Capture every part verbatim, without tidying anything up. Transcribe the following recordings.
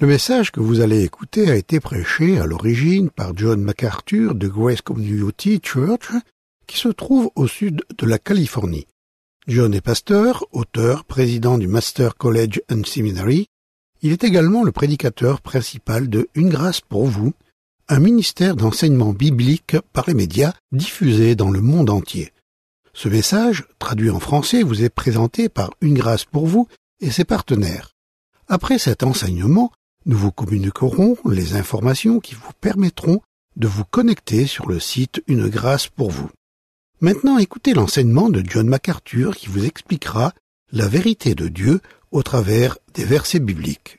Le message que vous allez écouter a été prêché à l'origine par John MacArthur de Grace Community Church, qui se trouve au sud de la Californie. John est pasteur, auteur, président du Master College and Seminary. Il est également le prédicateur principal de Une grâce pour vous, un ministère d'enseignement biblique par les médias diffusé dans le monde entier. Ce message, traduit en français, vous est présenté par Une grâce pour vous et ses partenaires. Après cet enseignement, nous vous communiquerons les informations qui vous permettront de vous connecter sur le site Une grâce pour vous. Maintenant, écoutez l'enseignement de John MacArthur qui vous expliquera la vérité de Dieu au travers des versets bibliques.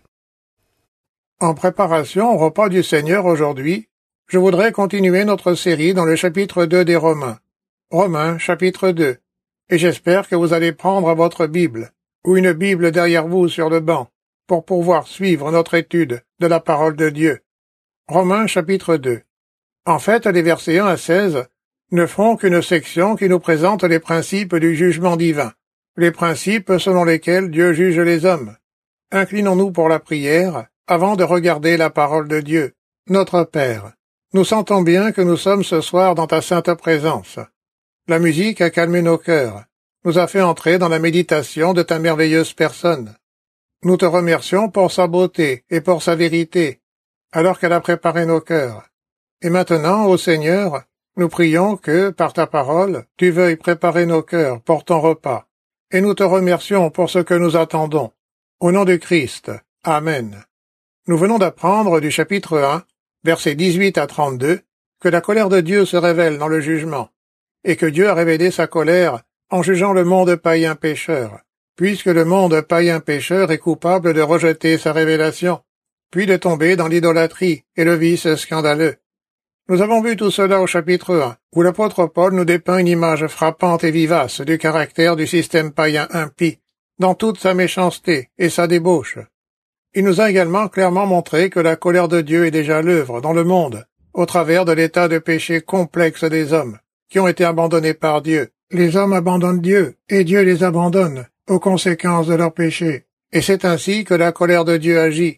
En préparation au repas du Seigneur aujourd'hui, je voudrais continuer notre série dans le chapitre deux des Romains. Romains, chapitre deux. Et j'espère que vous allez prendre votre Bible, ou une Bible derrière vous sur le banc, pour pouvoir suivre notre étude de la parole de Dieu. Romains, chapitre deux. En fait, les versets un à seize ne font qu'une section qui nous présente les principes du jugement divin, les principes selon lesquels Dieu juge les hommes. Inclinons-nous pour la prière, avant de regarder la parole de Dieu. Notre Père, nous sentons bien que nous sommes ce soir dans ta sainte présence. La musique a calmé nos cœurs, nous a fait entrer dans la méditation de ta merveilleuse personne. Nous te remercions pour sa beauté et pour sa vérité, alors qu'elle a préparé nos cœurs. Et maintenant, ô Seigneur, nous prions que, par ta parole, tu veuilles préparer nos cœurs pour ton repas. Et nous te remercions pour ce que nous attendons. Au nom de Christ. Amen. Nous venons d'apprendre du chapitre un, versets dix-huit à trente-deux, que la colère de Dieu se révèle dans le jugement, et que Dieu a révélé sa colère en jugeant le monde païen pécheur, puisque le monde païen pécheur est coupable de rejeter sa révélation, puis de tomber dans l'idolâtrie et le vice scandaleux. Nous avons vu tout cela au chapitre un, où l'apôtre Paul nous dépeint une image frappante et vivace du caractère du système païen impie, dans toute sa méchanceté et sa débauche. Il nous a également clairement montré que la colère de Dieu est déjà à l'œuvre dans le monde, au travers de l'état de péché complexe des hommes, qui ont été abandonnés par Dieu. Les hommes abandonnent Dieu, et Dieu les abandonne, aux conséquences de leurs péchés, et c'est ainsi que la colère de Dieu agit.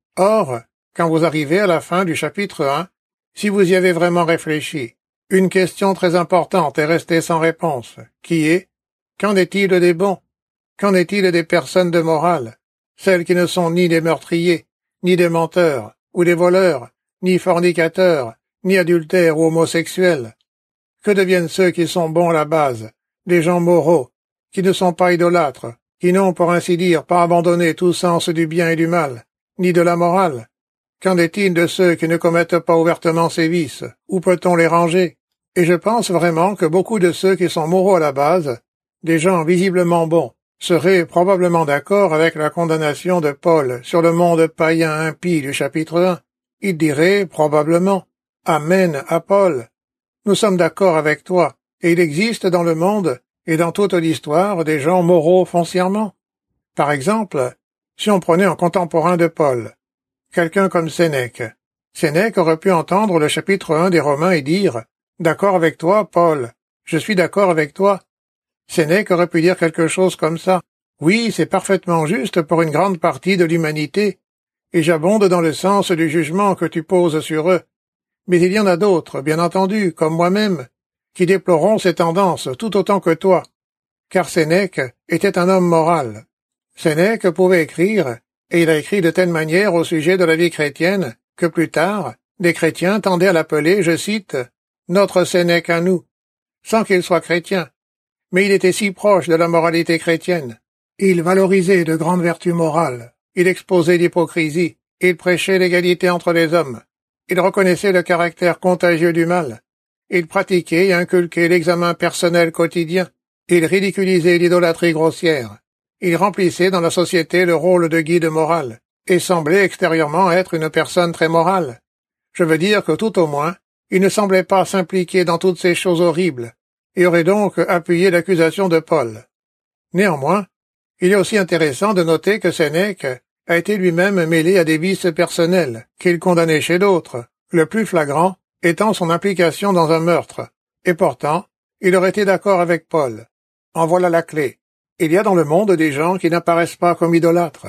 Or, quand vous arrivez à la fin du chapitre un, si vous y avez vraiment réfléchi, une question très importante est restée sans réponse, qui est « Qu'en est-il des bons? Qu'en est-il des personnes de morale, celles qui ne sont ni des meurtriers, ni des menteurs, ou des voleurs, ni fornicateurs, ni adultères ou homosexuels? Que deviennent ceux qui sont bons à la base, des gens moraux, qui ne sont pas idolâtres, qui n'ont, pour ainsi dire, pas abandonné tout sens du bien et du mal, ni de la morale? Qu'en est-il de ceux qui ne commettent pas ouvertement ces vices? Où peut-on les ranger? Et je pense vraiment que beaucoup de ceux qui sont moraux à la base, des gens visiblement bons, seraient probablement d'accord avec la condamnation de Paul sur le monde païen impie du chapitre un. Ils diraient, probablement, « Amen à Paul. Nous sommes d'accord avec toi, et il existe dans le monde et dans toute l'histoire des gens moraux foncièrement. Par exemple, si on prenait un contemporain de Paul, quelqu'un comme Sénèque. Sénèque aurait pu entendre le chapitre un des Romains et dire « D'accord avec toi, Paul, je suis d'accord avec toi ». Sénèque aurait pu dire quelque chose comme ça. « Oui, c'est parfaitement juste pour une grande partie de l'humanité, et j'abonde dans le sens du jugement que tu poses sur eux. Mais il y en a d'autres, bien entendu, comme moi-même, qui déploreront ces tendances tout autant que toi, car Sénèque était un homme moral. Sénèque pouvait écrire, et il a écrit de telle manière au sujet de la vie chrétienne, que plus tard, des chrétiens tendaient à l'appeler, je cite, « notre Sénèque à nous », sans qu'il soit chrétien. Mais il était si proche de la moralité chrétienne. Il valorisait de grandes vertus morales, il exposait l'hypocrisie, il prêchait l'égalité entre les hommes, il reconnaissait le caractère contagieux du mal, il pratiquait et inculquait l'examen personnel quotidien, il ridiculisait l'idolâtrie grossière, il remplissait dans la société le rôle de guide moral, et semblait extérieurement être une personne très morale. Je veux dire que tout au moins, il ne semblait pas s'impliquer dans toutes ces choses horribles, et aurait donc appuyé l'accusation de Paul. Néanmoins, il est aussi intéressant de noter que Sénèque a été lui-même mêlé à des vices personnels, qu'il condamnait chez d'autres, le plus flagrant étant son implication dans un meurtre, et pourtant, il aurait été d'accord avec Paul. En voilà la clé. Il y a dans le monde des gens qui n'apparaissent pas comme idolâtres.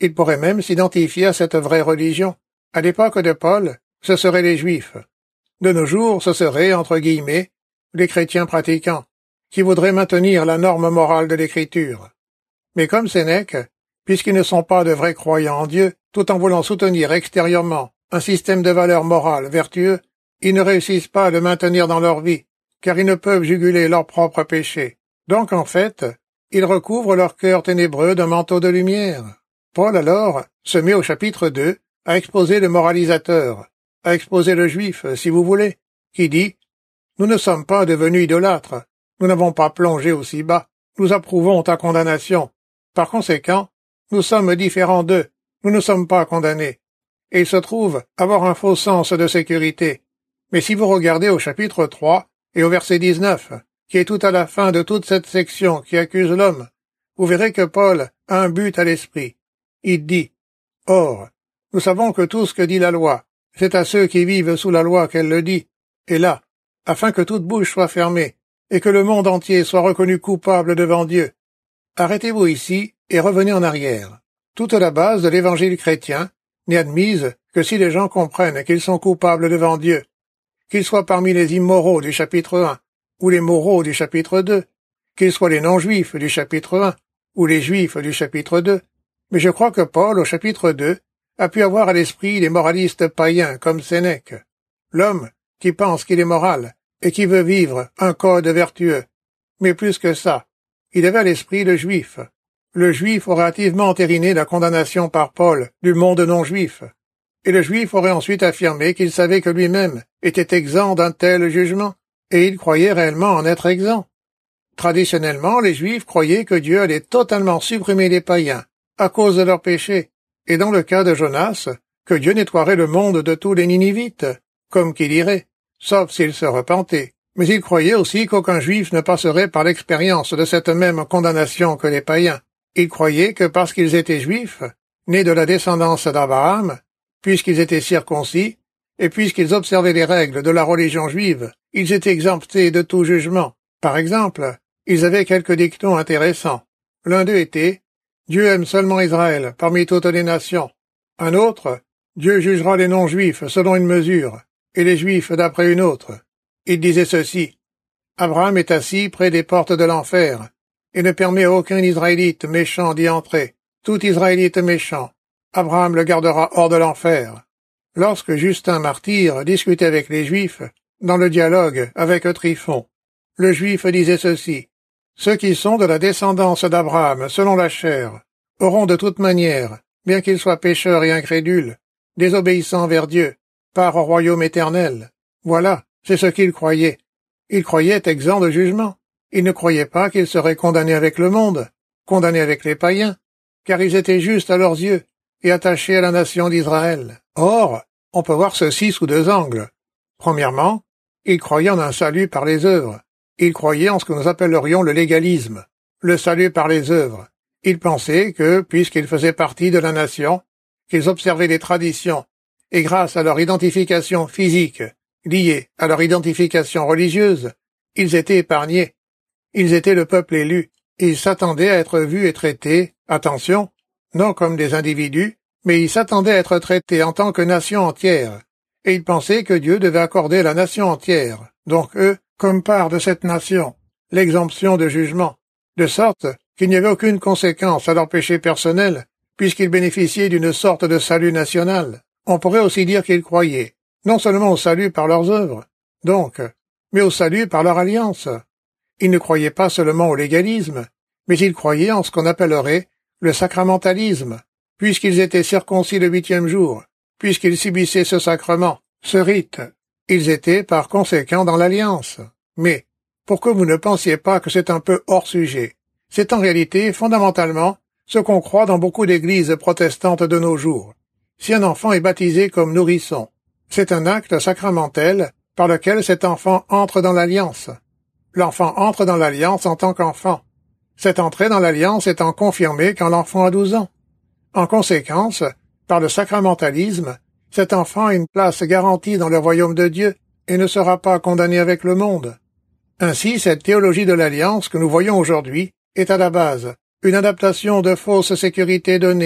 Il pourrait même s'identifier à cette vraie religion. À l'époque de Paul, ce seraient les Juifs. De nos jours, ce seraient, entre guillemets, les chrétiens pratiquants, qui voudraient maintenir la norme morale de l'Écriture. Mais comme Sénèque, puisqu'ils ne sont pas de vrais croyants en Dieu, tout en voulant soutenir extérieurement un système de valeurs morales vertueux, ils ne réussissent pas à le maintenir dans leur vie, car ils ne peuvent juguler leurs propres péchés. Donc, en fait, ils recouvrent leur cœur ténébreux d'un manteau de lumière. Paul, alors, se met au chapitre deux à exposer le moralisateur, à exposer le juif, si vous voulez, qui dit « Nous ne sommes pas devenus idolâtres, nous n'avons pas plongé aussi bas, nous approuvons ta condamnation. Par conséquent, nous sommes différents d'eux, nous ne sommes pas condamnés. » Et il se trouve avoir un faux sens de sécurité. Mais si vous regardez au chapitre trois et au verset dix-neuf, qui est tout à la fin de toute cette section qui accuse l'homme, vous verrez que Paul a un but à l'esprit. Il dit « Or, nous savons que tout ce que dit la loi, c'est à ceux qui vivent sous la loi qu'elle le dit, et là, afin que toute bouche soit fermée, et que le monde entier soit reconnu coupable devant Dieu. » Arrêtez-vous ici et revenez en arrière. Toute la base de l'évangile chrétien n'est admise que si les gens comprennent qu'ils sont coupables devant Dieu, qu'ils soient parmi les immoraux du chapitre un, ou les moraux du chapitre deux, qu'ils soient les non-juifs du chapitre un, ou les juifs du chapitre deux. Mais je crois que Paul, au chapitre deux, a pu avoir à l'esprit les moralistes païens comme Sénèque, l'homme qui pense qu'il est moral et qui veut vivre un code vertueux. Mais plus que ça, il avait à l'esprit le juif. Le juif aurait hâtivement entériné la condamnation par Paul du monde non-juif, et le juif aurait ensuite affirmé qu'il savait que lui-même était exempt d'un tel jugement, et il croyait réellement en être exempt. Traditionnellement, les juifs croyaient que Dieu allait totalement supprimer les païens à cause de leurs péchés, et dans le cas de Jonas, que Dieu nettoierait le monde de tous les Ninivites, comme qui dirait, sauf s'ils se repentaient. Mais ils croyaient aussi qu'aucun juif ne passerait par l'expérience de cette même condamnation que les païens. Ils croyaient que parce qu'ils étaient juifs, nés de la descendance d'Abraham, puisqu'ils étaient circoncis, et puisqu'ils observaient les règles de la religion juive, ils étaient exemptés de tout jugement. Par exemple, ils avaient quelques dictons intéressants. L'un d'eux était « Dieu aime seulement Israël parmi toutes les nations ». Un autre « Dieu jugera les non-juifs selon une mesure, et les juifs d'après une autre ». Il disait ceci « Abraham est assis près des portes de l'enfer, et ne permet à aucun Israélite méchant d'y entrer. Tout Israélite méchant, Abraham le gardera hors de l'enfer. » Lorsque Justin martyr discutait avec les Juifs, dans le dialogue avec Tryphon, le Juif disait ceci « Ceux qui sont de la descendance d'Abraham selon la chair auront de toute manière, bien qu'ils soient pécheurs et incrédules, désobéissants vers Dieu, part au royaume éternel. » Voilà, c'est ce qu'ils croyaient. Ils croyaient être exempts de jugement. Ils ne croyaient pas qu'ils seraient condamnés avec le monde, condamnés avec les païens, car ils étaient justes à leurs yeux et attachés à la nation d'Israël. Or, on peut voir ceci sous deux angles. Premièrement, ils croyaient en un salut par les œuvres. Ils croyaient en ce que nous appellerions le légalisme, le salut par les œuvres. Ils pensaient que, puisqu'ils faisaient partie de la nation, qu'ils observaient les traditions, et grâce à leur identification physique, liée à leur identification religieuse, ils étaient épargnés. Ils étaient le peuple élu. Ils s'attendaient à être vus et traités, attention, non comme des individus, mais ils s'attendaient à être traités en tant que nation entière. Et ils pensaient que Dieu devait accorder à la nation entière, donc eux, comme part de cette nation, l'exemption de jugement, de sorte qu'il n'y avait aucune conséquence à leur péché personnel, puisqu'ils bénéficiaient d'une sorte de salut national. On pourrait aussi dire qu'ils croyaient, non seulement au salut par leurs œuvres, donc, mais au salut par leur alliance. Ils ne croyaient pas seulement au légalisme, mais ils croyaient en ce qu'on appellerait le sacramentalisme, puisqu'ils étaient circoncis le huitième jour, puisqu'ils subissaient ce sacrement, ce rite. Ils étaient par conséquent dans l'alliance. Mais, pour que vous ne pensiez pas que c'est un peu hors sujet, c'est en réalité fondamentalement ce qu'on croit dans beaucoup d'églises protestantes de nos jours. Si un enfant est baptisé comme nourrisson, c'est un acte sacramentel par lequel cet enfant entre dans l'alliance. L'enfant entre dans l'alliance en tant qu'enfant. Cette entrée dans l'alliance étant confirmée quand l'enfant a douze ans. En conséquence, par le sacramentalisme, cet enfant a une place garantie dans le royaume de Dieu et ne sera pas condamné avec le monde. Ainsi, cette théologie de l'alliance que nous voyons aujourd'hui est à la base une adaptation de fausses sécurités données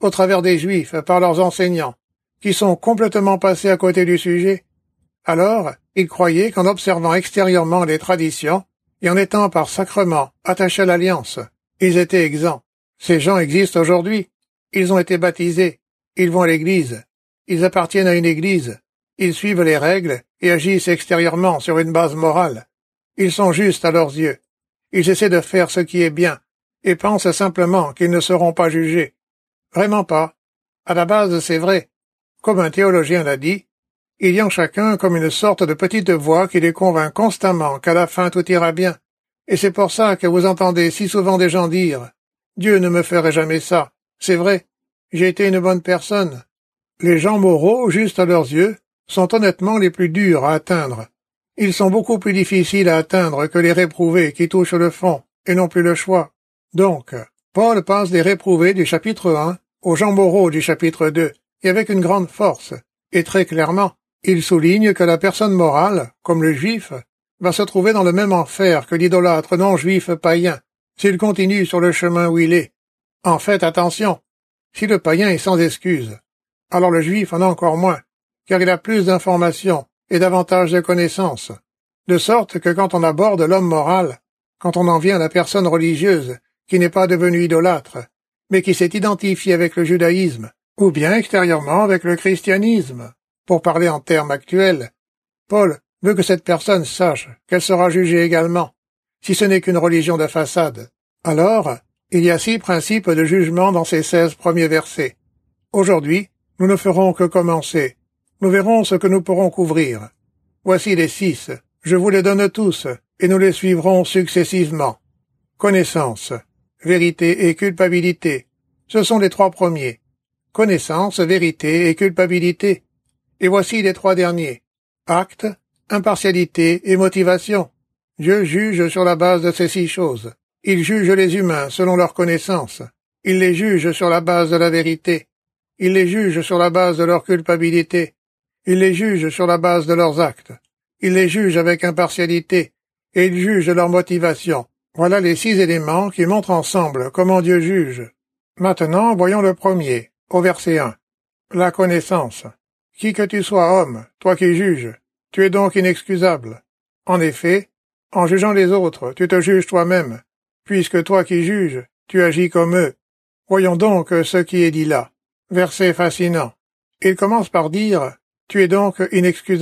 au travers des Juifs par leurs enseignants, qui sont complètement passés à côté du sujet. Alors, ils croyaient qu'en observant extérieurement les traditions, et en étant par sacrement attachés à l'alliance, ils étaient exempts. Ces gens existent aujourd'hui. Ils ont été baptisés. Ils vont à l'église. Ils appartiennent à une église. Ils suivent les règles et agissent extérieurement sur une base morale. Ils sont justes à leurs yeux. Ils essaient de faire ce qui est bien et pensent simplement qu'ils ne seront pas jugés. Vraiment pas. À la base, c'est vrai. Comme un théologien l'a dit, il y a en chacun comme une sorte de petite voix qui les convainc constamment qu'à la fin tout ira bien. Et c'est pour ça que vous entendez si souvent des gens dire « Dieu ne me ferait jamais ça ». C'est vrai, j'ai été une bonne personne. Les gens moraux, juste à leurs yeux, sont honnêtement les plus durs à atteindre. Ils sont beaucoup plus difficiles à atteindre que les réprouvés qui touchent le fond et n'ont plus le choix. Donc, Paul passe des réprouvés du chapitre un aux gens moraux du chapitre deux, et avec une grande force, et très clairement, il souligne que la personne morale, comme le juif, va se trouver dans le même enfer que l'idolâtre non-juif païen, s'il continue sur le chemin où il est. En fait, attention, si le païen est sans excuse, alors le juif en a encore moins, car il a plus d'informations et davantage de connaissances, de sorte que quand on aborde l'homme moral, quand on en vient à la personne religieuse, qui n'est pas devenue idolâtre, mais qui s'est identifiée avec le judaïsme, ou bien extérieurement avec le christianisme, pour parler en termes actuels, Paul veut que cette personne sache qu'elle sera jugée également, si ce n'est qu'une religion de façade. Alors, il y a six principes de jugement dans ces seize premiers versets. Aujourd'hui, nous ne ferons que commencer. Nous verrons ce que nous pourrons couvrir. Voici les six. Je vous les donne tous, et nous les suivrons successivement. Connaissance, vérité et culpabilité. Ce sont les trois premiers. Connaissance, vérité et culpabilité. Et voici les trois derniers. Acte, impartialité et motivation. Dieu juge sur la base de ces six choses. Il juge les humains selon leur connaissance. Il les juge sur la base de la vérité. Il les juge sur la base de leur culpabilité. Il les juge sur la base de leurs actes. Il les juge avec impartialité. Et il juge leur motivation. Voilà les six éléments qui montrent ensemble comment Dieu juge. Maintenant, voyons le premier, au verset un. La connaissance. Qui que tu sois homme, toi qui juges, tu es donc inexcusable. En effet, en jugeant les autres, tu te juges toi-même, puisque toi qui juges, tu agis comme eux. Voyons donc ce qui est dit là. Verset fascinant. Il commence par dire « Tu es donc inexcusable ».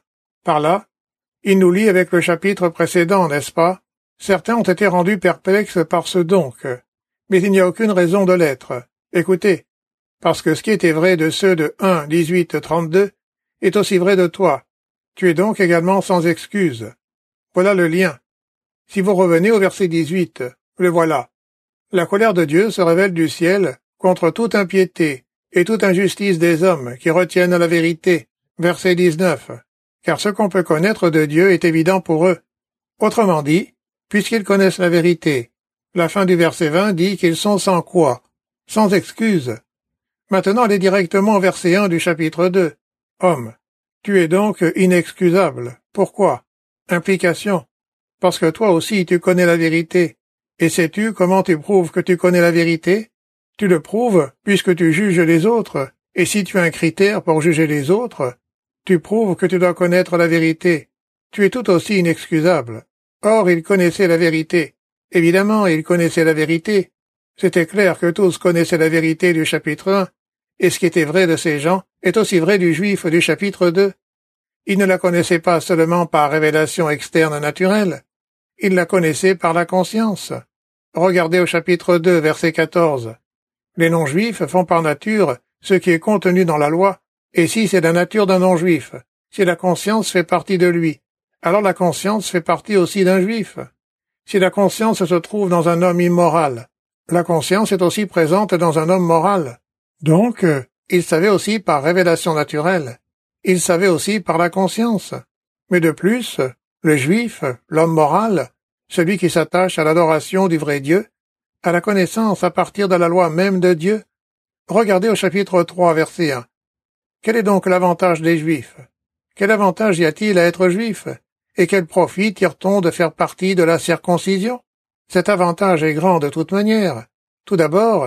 Par là, il nous lie avec le chapitre précédent, n'est-ce pas? Certains ont été rendus perplexes par ce donc, mais il n'y a aucune raison de l'être. Écoutez, parce que ce qui était vrai de ceux de un, dix-huit, trente-deux est aussi vrai de toi. Tu es donc également sans excuse. Voilà le lien. Si vous revenez au verset dix-huit, le voilà. La colère de Dieu se révèle du ciel contre toute impiété et toute injustice des hommes qui retiennent la vérité. Verset dix-neuf. Car ce qu'on peut connaître de Dieu est évident pour eux. Autrement dit, puisqu'ils connaissent la vérité. La fin du verset vingt dit qu'ils sont sans quoi? Sans excuse. Maintenant, allez directement au verset un du chapitre deux. Homme, tu es donc inexcusable. Pourquoi? Implication. Parce que toi aussi tu connais la vérité. Et sais-tu comment tu prouves que tu connais la vérité? Tu le prouves puisque tu juges les autres. Et si tu as un critère pour juger les autres, tu prouves que tu dois connaître la vérité. Tu es tout aussi inexcusable. Or, il connaissait la vérité. Évidemment, il connaissait la vérité. C'était clair que tous connaissaient la vérité du chapitre un, et ce qui était vrai de ces gens est aussi vrai du juif du chapitre deux. Ils ne la connaissaient pas seulement par révélation externe naturelle, ils la connaissaient par la conscience. Regardez au chapitre deux, verset quatorze. Les non-juifs font par nature ce qui est contenu dans la loi, et si c'est la nature d'un non-juif, si la conscience fait partie de lui, alors la conscience fait partie aussi d'un juif. Si la conscience se trouve dans un homme immoral, la conscience est aussi présente dans un homme moral. Donc, il savait aussi par révélation naturelle, il savait aussi par la conscience. Mais de plus, le juif, l'homme moral, celui qui s'attache à l'adoration du vrai Dieu, à la connaissance à partir de la loi même de Dieu. Regardez au chapitre trois, verset un. Quel est donc l'avantage des Juifs? Quel avantage y a-t-il à être juif? Et quel profit tire-t-on de faire partie de la circoncision? Cet avantage est grand de toute manière. Tout d'abord,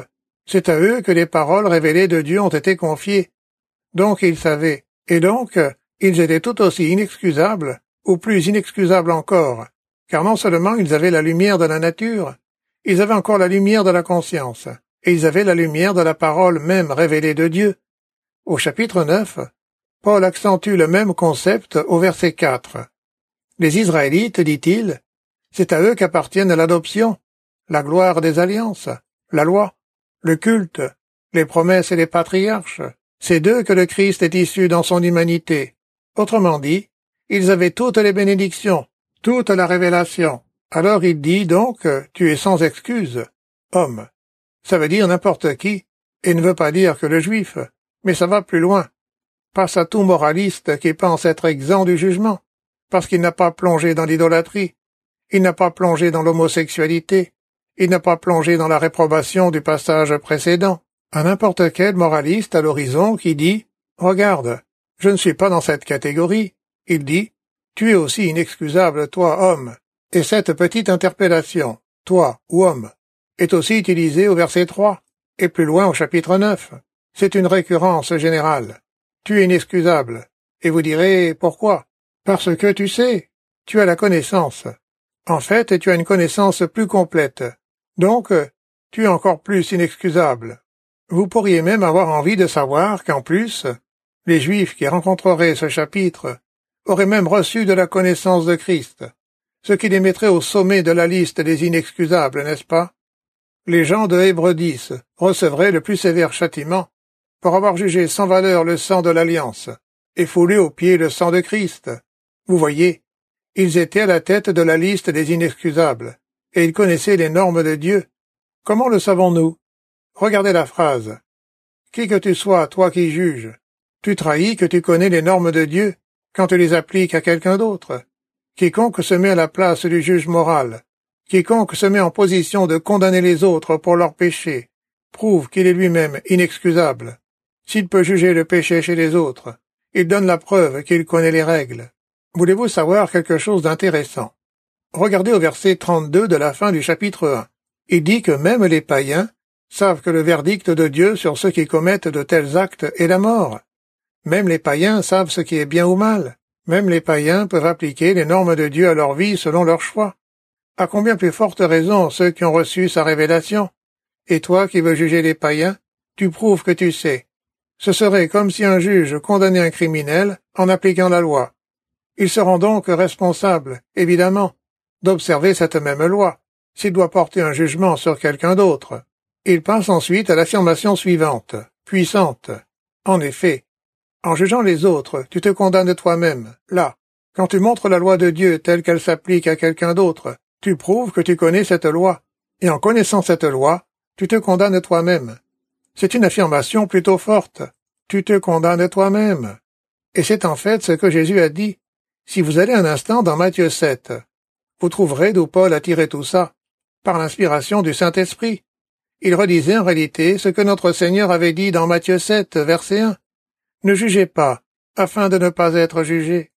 C'est à eux que les paroles révélées de Dieu ont été confiées. Donc ils savaient, et donc ils étaient tout aussi inexcusables, ou plus inexcusables encore, car non seulement ils avaient la lumière de la nature, ils avaient encore la lumière de la conscience, et ils avaient la lumière de la parole même révélée de Dieu. Au chapitre neuf, Paul accentue le même concept au verset quatre. Les Israélites, dit-il, c'est à eux qu'appartiennent l'adoption, la gloire des alliances, la loi, le culte, les promesses et les patriarches. C'est d'eux que le Christ est issu dans son humanité. Autrement dit, ils avaient toutes les bénédictions, toute la révélation. Alors il dit donc, tu es sans excuse, homme. Ça veut dire n'importe qui, et ne veut pas dire que le juif, mais ça va plus loin. Passe à tout moraliste qui pense être exempt du jugement, parce qu'il n'a pas plongé dans l'idolâtrie, il n'a pas plongé dans l'homosexualité, il n'a pas plongé dans la réprobation du passage précédent. À n'importe quel moraliste à l'horizon qui dit « Regarde, je ne suis pas dans cette catégorie », il dit « Tu es aussi inexcusable, toi, homme ». Et cette petite interpellation, « toi » ou « homme », est aussi utilisée au verset trois, et plus loin au chapitre neuf. C'est une récurrence générale. Tu es inexcusable. Et vous direz « Pourquoi ?» Parce que tu sais, tu as la connaissance. En fait, tu as une connaissance plus complète. Donc, tu es encore plus inexcusable. Vous pourriez même avoir envie de savoir qu'en plus, les Juifs qui rencontreraient ce chapitre auraient même reçu de la connaissance de Christ, ce qui les mettrait au sommet de la liste des inexcusables, n'est-ce pas? Les gens de Hébreux dix recevraient le plus sévère châtiment pour avoir jugé sans valeur le sang de l'Alliance et foulé aux pieds le sang de Christ. Vous voyez, ils étaient à la tête de la liste des inexcusables, et ils connaissaient les normes de Dieu. Comment le savons-nous? Regardez la phrase. Qui que tu sois, toi qui juges, tu trahis que tu connais les normes de Dieu quand tu les appliques à quelqu'un d'autre. Quiconque se met à la place du juge moral, quiconque se met en position de condamner les autres pour leurs péchés, prouve qu'il est lui-même inexcusable. S'il peut juger le péché chez les autres, il donne la preuve qu'il connaît les règles. Voulez-vous savoir quelque chose d'intéressant? Regardez au verset trente-deux de la fin du chapitre un. Il dit que même les païens savent que le verdict de Dieu sur ceux qui commettent de tels actes est la mort. Même les païens savent ce qui est bien ou mal. Même les païens peuvent appliquer les normes de Dieu à leur vie selon leur choix. À combien plus forte raison ceux qui ont reçu sa révélation? Et toi qui veux juger les païens, tu prouves que tu sais. Ce serait comme si un juge condamnait un criminel en appliquant la loi. Ils seront donc responsables, évidemment, d'observer cette même loi, s'il doit porter un jugement sur quelqu'un d'autre. Il passe ensuite à l'affirmation suivante, puissante. En effet, en jugeant les autres, tu te condamnes toi-même. Là, quand tu montres la loi de Dieu telle qu'elle s'applique à quelqu'un d'autre, tu prouves que tu connais cette loi. Et en connaissant cette loi, tu te condamnes toi-même. C'est une affirmation plutôt forte. Tu te condamnes toi-même. Et c'est en fait ce que Jésus a dit. Si vous allez un instant dans Matthieu sept, vous trouverez d'où Paul a tiré tout ça, par l'inspiration du Saint-Esprit. Il redisait en réalité ce que notre Seigneur avait dit dans Matthieu sept, verset un. Ne jugez pas, afin de ne pas être jugés.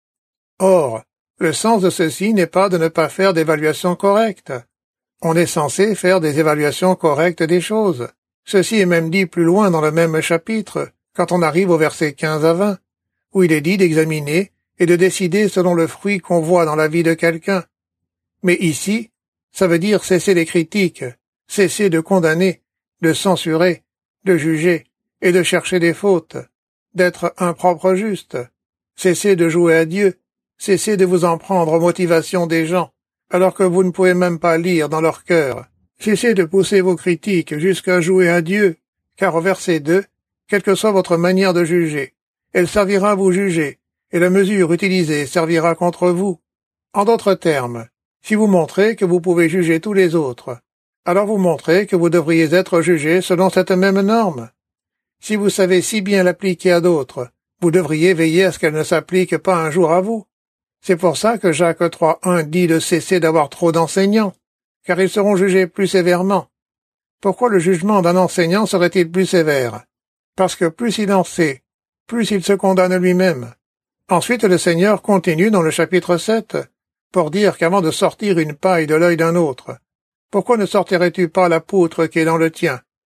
Or, le sens de ceci n'est pas de ne pas faire d'évaluation correcte. On est censé faire des évaluations correctes des choses. Ceci est même dit plus loin dans le même chapitre, quand on arrive au verset quinze à vingt, où il est dit d'examiner et de décider selon le fruit qu'on voit dans la vie de quelqu'un. Mais ici, ça veut dire cesser les critiques, cesser de condamner, de censurer, de juger et de chercher des fautes, d'être un propre juste, cesser de jouer à Dieu, cesser de vous en prendre aux motivations des gens, alors que vous ne pouvez même pas lire dans leur cœur. Cessez de pousser vos critiques jusqu'à jouer à Dieu, car au verset deux, quelle que soit votre manière de juger, elle servira à vous juger, et la mesure utilisée servira contre vous. En d'autres termes, si vous montrez que vous pouvez juger tous les autres, alors vous montrez que vous devriez être jugé selon cette même norme. Si vous savez si bien l'appliquer à d'autres, vous devriez veiller à ce qu'elle ne s'applique pas un jour à vous. C'est pour ça que Jacques trois un dit de cesser d'avoir trop d'enseignants, car ils seront jugés plus sévèrement. Pourquoi le jugement d'un enseignant serait-il plus sévère? Parce que plus il en sait, plus il se condamne lui-même. Ensuite, le Seigneur continue dans le chapitre sept, pour dire qu'avant de sortir une paille de l'œil d'un autre, pourquoi ne sortirais-tu pas la poutre qui est dans le tien?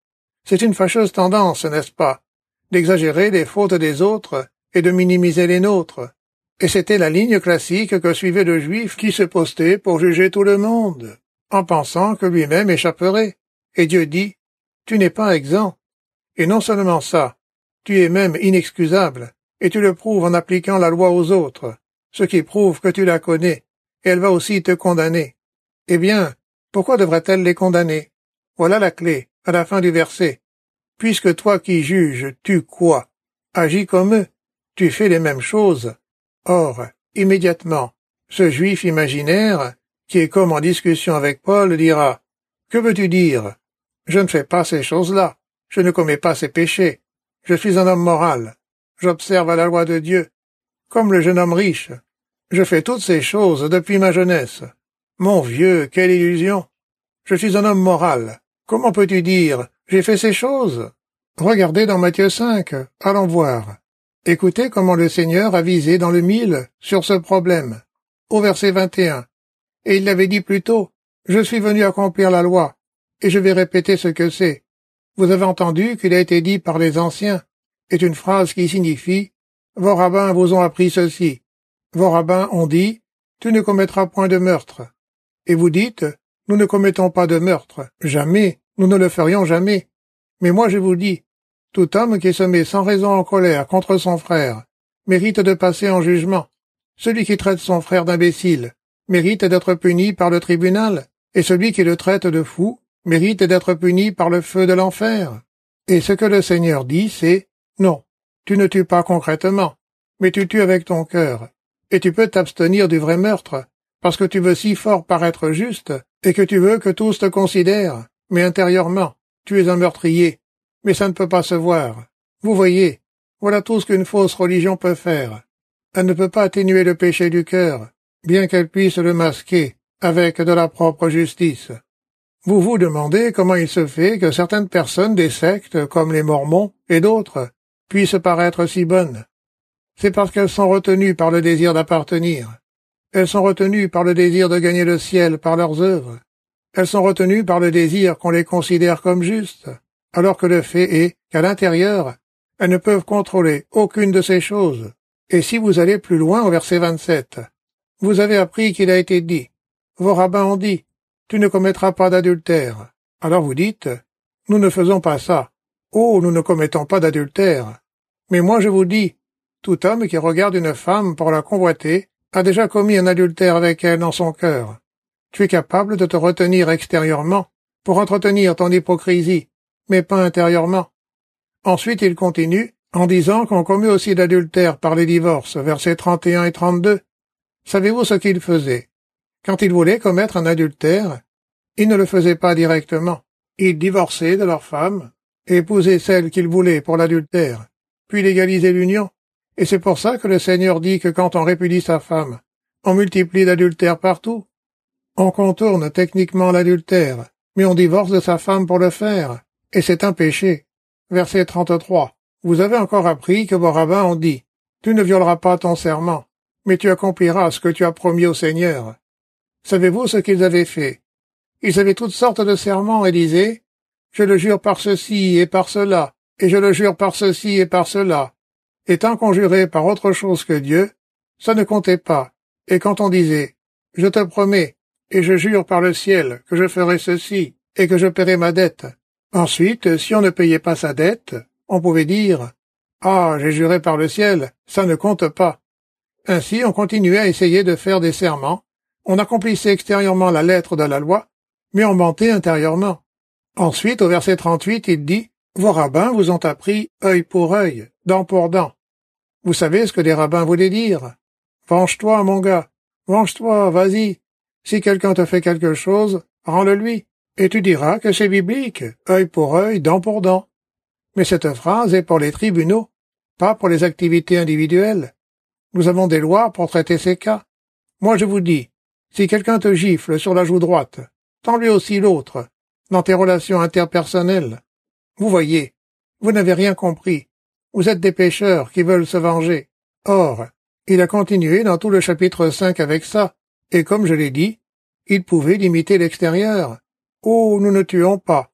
C'est une fâcheuse tendance, n'est-ce pas, d'exagérer les fautes des autres et de minimiser les nôtres. Et c'était la ligne classique que suivait le juif qui se postait pour juger tout le monde, en pensant que lui-même échapperait. Et Dieu dit, « Tu n'es pas exempt. » Et non seulement ça, tu es même inexcusable, et tu le prouves en appliquant la loi aux autres, ce qui prouve que tu la connais, et elle va aussi te condamner. Eh bien, pourquoi devrait-elle les condamner? Voilà la clé, à la fin du verset. Puisque toi qui juges, tu quoi? Agis comme eux, tu fais les mêmes choses. Or, immédiatement, ce juif imaginaire, qui est comme en discussion avec Paul, dira, « Que veux-tu dire? Je ne fais pas ces choses-là, je ne commets pas ces péchés, je suis un homme moral, j'observe la loi de Dieu, comme le jeune homme riche. Je fais toutes ces choses depuis ma jeunesse. Mon vieux, quelle illusion! Je suis un homme moral. Comment peux-tu dire, j'ai fait ces choses? » Regardez dans Matthieu cinq, allons voir. Écoutez comment le Seigneur a visé dans le mille sur ce problème. Au verset vingt et un. Et il l'avait dit plus tôt, « Je suis venu accomplir la loi, et je vais répéter ce que c'est. Vous avez entendu qu'il a été dit par les anciens, est une phrase qui signifie, « Vos rabbins vous ont appris ceci. Vos rabbins ont dit, « Tu ne commettras point de meurtre. » Et vous dites, « Nous ne commettons pas de meurtre. Jamais, nous ne le ferions jamais. » Mais moi je vous dis, tout homme qui se met sans raison en colère contre son frère mérite de passer en jugement. Celui qui traite son frère d'imbécile mérite d'être puni par le tribunal, et celui qui le traite de fou mérite d'être puni par le feu de l'enfer. Et ce que le Seigneur dit, c'est « Non, tu ne tues pas concrètement, mais tu tues avec ton cœur, et tu peux t'abstenir du vrai meurtre, parce que tu veux si fort paraître juste, et que tu veux que tous te considèrent, mais intérieurement, tu es un meurtrier. Mais ça ne peut pas se voir. Vous voyez, voilà tout ce qu'une fausse religion peut faire. Elle ne peut pas atténuer le péché du cœur, bien qu'elle puisse le masquer avec de la propre justice. Vous vous demandez comment il se fait que certaines personnes des sectes, comme les Mormons et d'autres, puissent paraître si bonnes. C'est parce qu'elles sont retenues par le désir d'appartenir. Elles sont retenues par le désir de gagner le ciel par leurs œuvres. Elles sont retenues par le désir qu'on les considère comme justes. Alors que le fait est qu'à l'intérieur, elles ne peuvent contrôler aucune de ces choses. Et si vous allez plus loin au verset vingt-sept, vous avez appris qu'il a été dit, vos rabbins ont dit, tu ne commettras pas d'adultère. Alors vous dites, nous ne faisons pas ça. Oh, nous ne commettons pas d'adultère. Mais moi je vous dis, tout homme qui regarde une femme pour la convoiter a déjà commis un adultère avec elle dans son cœur. Tu es capable de te retenir extérieurement pour entretenir ton hypocrisie, mais pas intérieurement. Ensuite il continue en disant qu'on commet aussi l'adultère par les divorces, versets trente et un et trente-deux. Savez-vous ce qu'il faisait? Quand il voulait commettre un adultère, il ne le faisait pas directement. Il divorçait de leur femme, épousait celle qu'il voulait pour l'adultère, puis légalisait l'union. Et c'est pour ça que le Seigneur dit que quand on répudie sa femme, on multiplie l'adultère partout. On contourne techniquement l'adultère, mais on divorce de sa femme pour le faire, et c'est un péché. Verset trente-trois. Vous avez encore appris que vos rabbins ont dit, tu ne violeras pas ton serment, mais tu accompliras ce que tu as promis au Seigneur. Savez-vous ce qu'ils avaient fait? Ils avaient toutes sortes de serments et disaient, je le jure par ceci et par cela, et je le jure par ceci et par cela. Et tant qu'on jurait par autre chose que Dieu, ça ne comptait pas. Et quand on disait, je te promets, et je jure par le ciel que je ferai ceci, et que je paierai ma dette. Ensuite, si on ne payait pas sa dette, on pouvait dire, ah, j'ai juré par le ciel, ça ne compte pas. Ainsi, on continuait à essayer de faire des serments, on accomplissait extérieurement la lettre de la loi, mais on mentait intérieurement. Ensuite, au verset trente-huit, il dit, vos rabbins vous ont appris œil pour œil, dent pour dent. Vous savez ce que les rabbins voulaient dire? Venge-toi, mon gars, venge-toi, vas-y. Si quelqu'un te fait quelque chose, rends-le-lui, et tu diras que c'est biblique, œil pour œil, dent pour dent. Mais cette phrase est pour les tribunaux, pas pour les activités individuelles. Nous avons des lois pour traiter ces cas. Moi je vous dis, si quelqu'un te gifle sur la joue droite, tends-lui aussi l'autre, dans tes relations interpersonnelles. Vous voyez, vous n'avez rien compris. Vous êtes des pécheurs qui veulent se venger. Or, il a continué dans tout le chapitre cinq avec ça, et comme je l'ai dit, il pouvait limiter l'extérieur. Oh, nous ne tuons pas.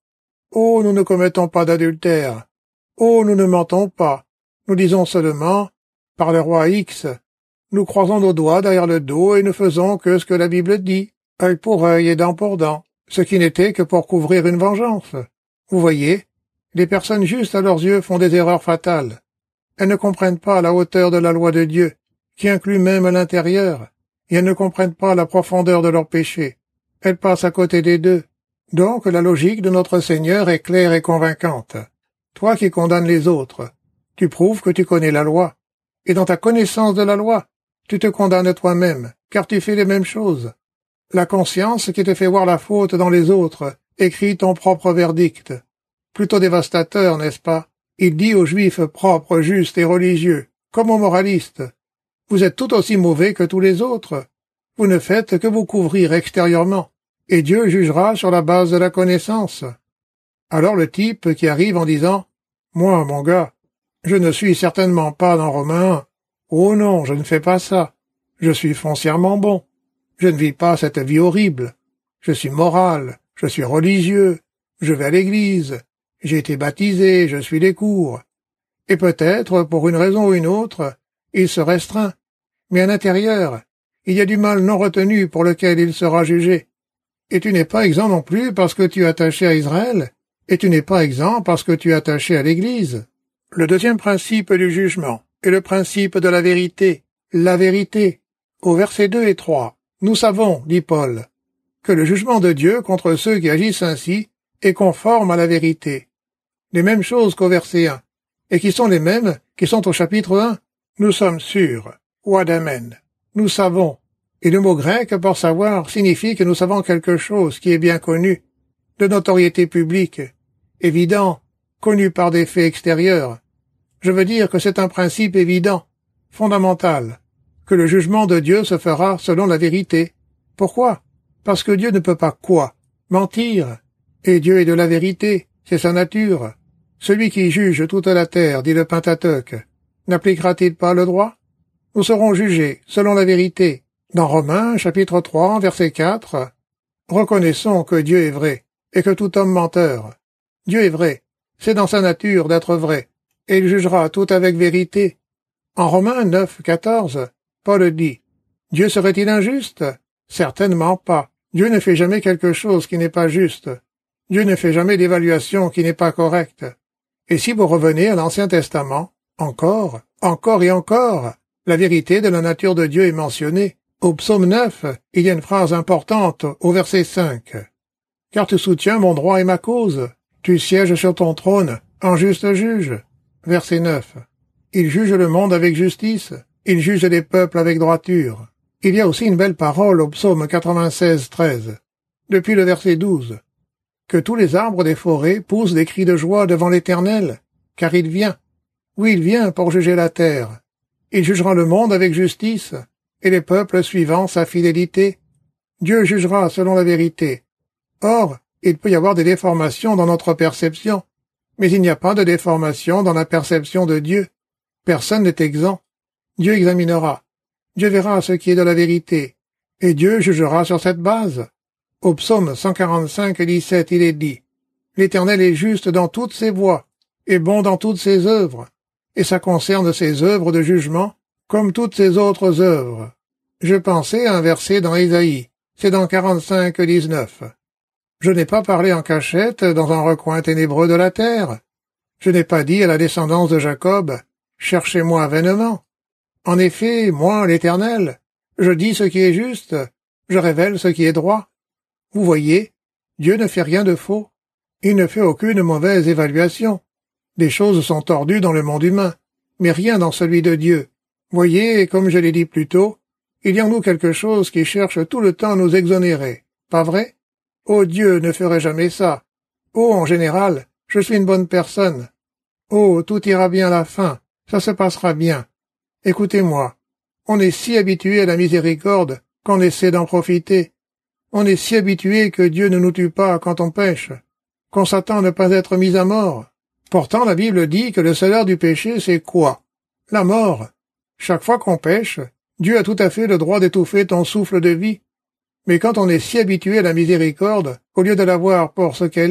Oh, nous ne commettons pas d'adultère. Oh, nous ne mentons pas. Nous disons seulement, par le roi X, nous croisons nos doigts derrière le dos et ne faisons que ce que la Bible dit, œil pour œil et dent pour dent, ce qui n'était que pour couvrir une vengeance. Vous voyez, les personnes justes à leurs yeux font des erreurs fatales. Elles ne comprennent pas la hauteur de la loi de Dieu, qui inclut même l'intérieur, et elles ne comprennent pas la profondeur de leurs péchés. Elles passent à côté des deux. Donc la logique de notre Seigneur est claire et convaincante. Toi qui condamnes les autres, tu prouves que tu connais la loi. Et dans ta connaissance de la loi, tu te condamnes toi-même, car tu fais les mêmes choses. La conscience qui te fait voir la faute dans les autres écrit ton propre verdict. Plutôt dévastateur, n'est-ce pas? Il dit aux Juifs propres, justes et religieux, comme aux moralistes, « Vous êtes tout aussi mauvais que tous les autres. Vous ne faites que vous couvrir extérieurement, et Dieu jugera sur la base de la connaissance. » Alors le type qui arrive en disant, « Moi, mon gars, je ne suis certainement pas dans Romains un. Oh non, je ne fais pas ça. Je suis foncièrement bon. Je ne vis pas cette vie horrible. Je suis moral, je suis religieux, je vais à l'église, j'ai été baptisé, je suis les cours. » Et peut-être, pour une raison ou une autre, il se restreint. Mais à l'intérieur, il y a du mal non retenu pour lequel il sera jugé. Et tu n'es pas exempt non plus parce que tu es attaché à Israël, et tu n'es pas exempt parce que tu es attaché à l'Église. Le deuxième principe du jugement est le principe de la vérité, la vérité. Au verset deux et trois, nous savons, dit Paul, que le jugement de Dieu contre ceux qui agissent ainsi est conforme à la vérité. Les mêmes choses qu'au verset un, et qui sont les mêmes qui sont au chapitre un. Nous sommes sûrs, wadamen, nous savons, et le mot grec pour savoir signifie que nous savons quelque chose qui est bien connu, de notoriété publique, évident, connu par des faits extérieurs. Je veux dire que c'est un principe évident, fondamental, que le jugement de Dieu se fera selon la vérité. Pourquoi? Parce que Dieu ne peut pas quoi? Mentir. Et Dieu est de la vérité, c'est sa nature. Celui qui juge toute la terre, dit le Pentateuque, n'appliquera-t-il pas le droit? Nous serons jugés selon la vérité. Dans Romains, chapitre trois, verset quatre, reconnaissons que Dieu est vrai, et que tout homme menteur. Dieu est vrai, c'est dans sa nature d'être vrai, et il jugera tout avec vérité. En Romains neuf, quatorze, Paul dit, Dieu serait-il injuste? Certainement pas. Dieu ne fait jamais quelque chose qui n'est pas juste. Dieu ne fait jamais d'évaluation qui n'est pas correcte. Et si vous revenez à l'Ancien Testament, encore, encore et encore, la vérité de la nature de Dieu est mentionnée. Au psaume neuf, il y a une phrase importante au verset cinq. « Car tu soutiens mon droit et ma cause. Tu sièges sur ton trône, en juste juge. » Verset neuf. Il juge le monde avec justice. Il juge les peuples avec droiture. Il y a aussi une belle parole au psaume quatre-vingt-seize, treize. Depuis le verset douze. « Que tous les arbres des forêts poussent des cris de joie devant l'Éternel, car il vient. Oui, il vient pour juger la terre. Il jugera le monde avec justice, et les peuples suivant sa fidélité. Dieu jugera selon la vérité. Or, il peut y avoir des déformations dans notre perception, mais il n'y a pas de déformation dans la perception de Dieu. Personne n'est exempt. Dieu examinera. Dieu verra ce qui est de la vérité, et Dieu jugera sur cette base. Au psaume cent quarante-cinq, dix-sept, il est dit, « L'Éternel est juste dans toutes ses voies, et bon dans toutes ses œuvres. » Et ça concerne ses œuvres de jugement, comme toutes ses autres œuvres. Je pensais à un verset dans Ésaïe, c'est dans quarante-cinq, dix-neuf. Je n'ai pas parlé en cachette dans un recoin ténébreux de la terre. Je n'ai pas dit à la descendance de Jacob, « Cherchez-moi vainement. » En effet, moi, l'Éternel, je dis ce qui est juste, je révèle ce qui est droit. Vous voyez, Dieu ne fait rien de faux. Il ne fait aucune mauvaise évaluation. Des choses sont tordues dans le monde humain, mais rien dans celui de Dieu. Voyez, comme je l'ai dit plus tôt, il y a en nous quelque chose qui cherche tout le temps à nous exonérer. Pas vrai? Oh, Dieu ne ferait jamais ça. Oh, en général, je suis une bonne personne. Oh, tout ira bien à la fin, ça se passera bien. Écoutez-moi, on est si habitué à la miséricorde qu'on essaie d'en profiter. On est si habitué que Dieu ne nous tue pas quand on pêche, qu'on s'attend à ne pas être mis à mort. Pourtant, la Bible dit que le salaire du péché, c'est quoi? La mort. Chaque fois qu'on pêche, Dieu a tout à fait le droit d'étouffer ton souffle de vie. Mais quand on est si habitué à la miséricorde, au lieu de la voir pour ce qu'elle est,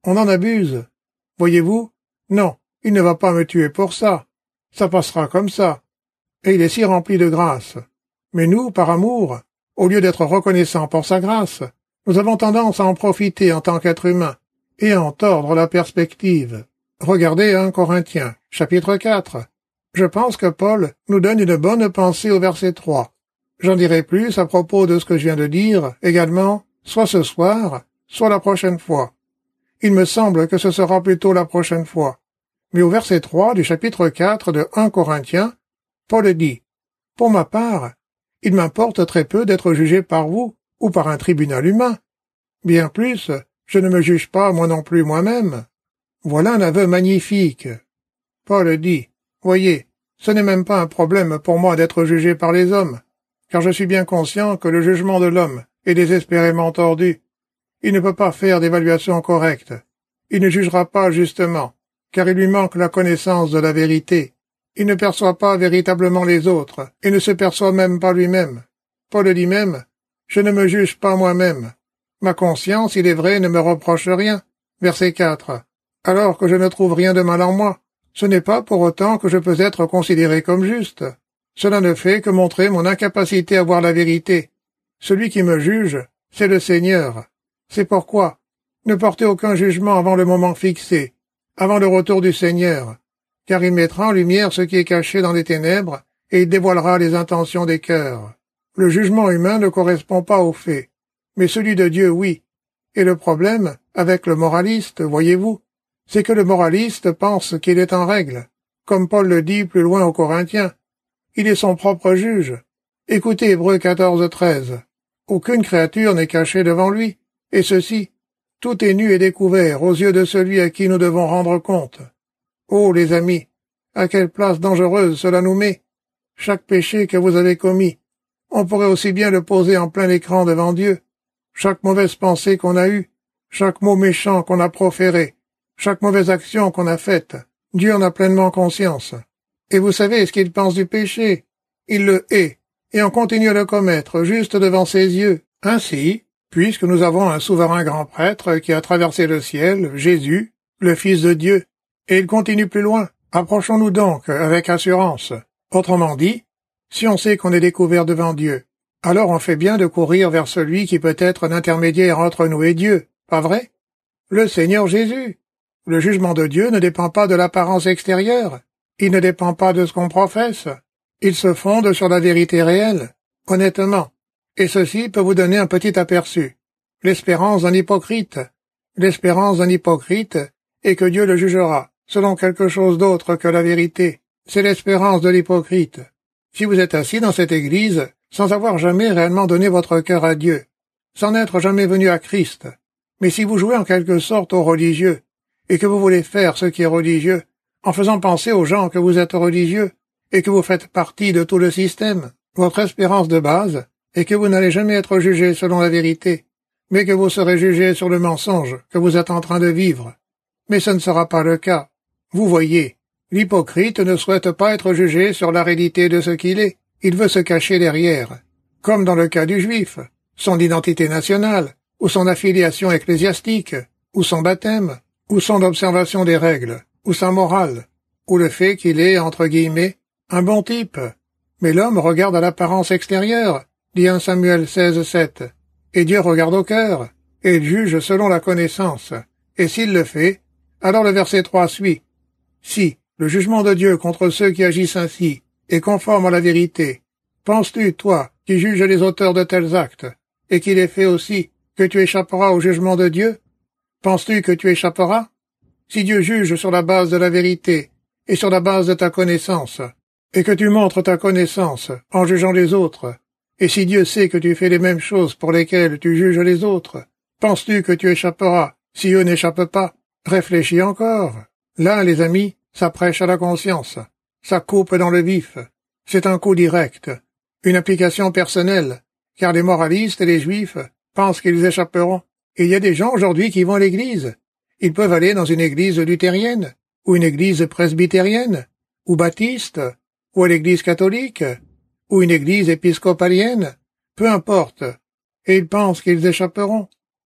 On en abuse. Voyez-vous? Non, il ne va pas me tuer pour ça. Ça passera comme ça. Et il est si rempli de grâce. Mais nous, par amour, au lieu d'être reconnaissants pour sa grâce, nous avons tendance à en profiter en tant qu'être humain et à en tordre la perspective. Regardez un Corinthiens, chapitre quatre. Je pense que Paul nous donne une bonne pensée au verset trois. J'en dirai plus à propos de ce que je viens de dire, également, soit ce soir, soit la prochaine fois. Il me semble que ce sera plutôt la prochaine fois. Mais au verset trois du chapitre quatre de un Corinthiens, Paul dit « Pour ma part, il m'importe très peu d'être jugé par vous ou par un tribunal humain. Bien plus, je ne me juge pas moi non plus moi-même. » Voilà un aveu magnifique. Paul dit « Voyez, ce n'est même pas un problème pour moi d'être jugé par les hommes, car je suis bien conscient que le jugement de l'homme est désespérément tordu. Il ne peut pas faire d'évaluation correcte. Il ne jugera pas justement, car il lui manque la connaissance de la vérité. Il ne perçoit pas véritablement les autres, et ne se perçoit même pas lui-même. Paul dit même, « Je ne me juge pas moi-même. Ma conscience, il est vrai, ne me reproche rien. » Verset quatre. Alors que je ne trouve rien de mal en moi, ce n'est pas pour autant que je peux être considéré comme juste. Cela ne fait que montrer mon incapacité à voir la vérité. Celui qui me juge, c'est le Seigneur. C'est pourquoi, ne portez aucun jugement avant le moment fixé, avant le retour du Seigneur, car il mettra en lumière ce qui est caché dans les ténèbres, et il dévoilera les intentions des cœurs. Le jugement humain ne correspond pas aux faits, mais celui de Dieu, oui. Et le problème, avec le moraliste, voyez-vous, c'est que le moraliste pense qu'il est en règle, comme Paul le dit plus loin aux Corinthiens. Il est son propre juge. Écoutez Hébreux quatorze, treize. Aucune créature n'est cachée devant lui, et ceci, tout est nu et découvert aux yeux de celui à qui nous devons rendre compte. Oh, les amis, à quelle place dangereuse cela nous met. Chaque péché que vous avez commis, on pourrait aussi bien le poser en plein écran devant Dieu. Chaque mauvaise pensée qu'on a eue, chaque mot méchant qu'on a proféré, chaque mauvaise action qu'on a faite, Dieu en a pleinement conscience. Et vous savez ce qu'il pense du péché. Il le hait, et on continue à le commettre juste devant ses yeux. Ainsi, puisque nous avons un souverain grand prêtre qui a traversé le ciel, Jésus, le Fils de Dieu, et il continue plus loin. Approchons-nous donc avec assurance. Autrement dit, si on sait qu'on est découvert devant Dieu, alors on fait bien de courir vers celui qui peut être l'intermédiaire entre nous et Dieu, pas vrai? Le Seigneur Jésus. Le jugement de Dieu ne dépend pas de l'apparence extérieure. Il ne dépend pas de ce qu'on professe. Il se fonde sur la vérité réelle, honnêtement. Et ceci peut vous donner un petit aperçu. L'espérance d'un hypocrite. L'espérance d'un hypocrite est que Dieu le jugera, selon quelque chose d'autre que la vérité. C'est l'espérance de l'hypocrite. Si vous êtes assis dans cette église, sans avoir jamais réellement donné votre cœur à Dieu, sans n'être jamais venu à Christ, mais si vous jouez en quelque sorte aux religieux, et que vous voulez faire ce qui est religieux, en faisant penser aux gens que vous êtes religieux, et que vous faites partie de tout le système, votre espérance de base est que vous n'allez jamais être jugé selon la vérité, mais que vous serez jugé sur le mensonge que vous êtes en train de vivre. Mais ce ne sera pas le cas. Vous voyez, l'hypocrite ne souhaite pas être jugé sur la réalité de ce qu'il est. Il veut se cacher derrière, comme dans le cas du juif, son identité nationale, ou son affiliation ecclésiastique, ou son baptême, ou son observation des règles, ou sa morale, ou le fait qu'il est, entre guillemets, un bon type. Mais l'homme regarde à l'apparence extérieure, dit un Samuel seize, sept, et Dieu regarde au cœur, et il juge selon la connaissance. Et s'il le fait, alors le verset trois suit. Si le jugement de Dieu contre ceux qui agissent ainsi est conforme à la vérité, penses-tu, toi, qui juges les auteurs de tels actes, et qui les fais aussi, que tu échapperas au jugement de Dieu? Penses-tu que tu échapperas? Si Dieu juge sur la base de la vérité, et sur la base de ta connaissance, et que tu montres ta connaissance en jugeant les autres, et si Dieu sait que tu fais les mêmes choses pour lesquelles tu juges les autres, penses-tu que tu échapperas si eux n'échappent pas? Réfléchis encore. Là, les amis, ça prêche à la conscience. Ça coupe dans le vif. C'est un coup direct. Une application personnelle. Car les moralistes et les juifs pensent qu'ils échapperont. Et il y a des gens aujourd'hui qui vont à l'église. Ils peuvent aller dans une église luthérienne, ou une église presbytérienne, ou baptiste, ou à l'église catholique, ou une église épiscopalienne. Peu importe. Et ils pensent qu'ils échapperont.